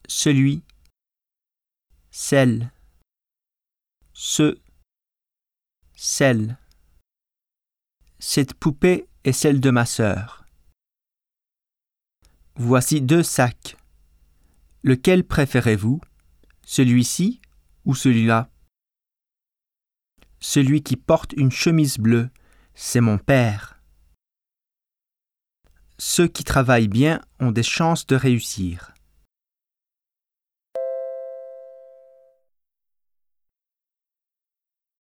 celui, celle, ce, celle. Cette poupée est celle de ma sœur. Voici 2 sacs. Lequel préférez-vous, celui-ci ou celui-là? Celui qui porte une chemise bleue, c'est mon père. Ceux qui travaillent bien ont des chances de réussir.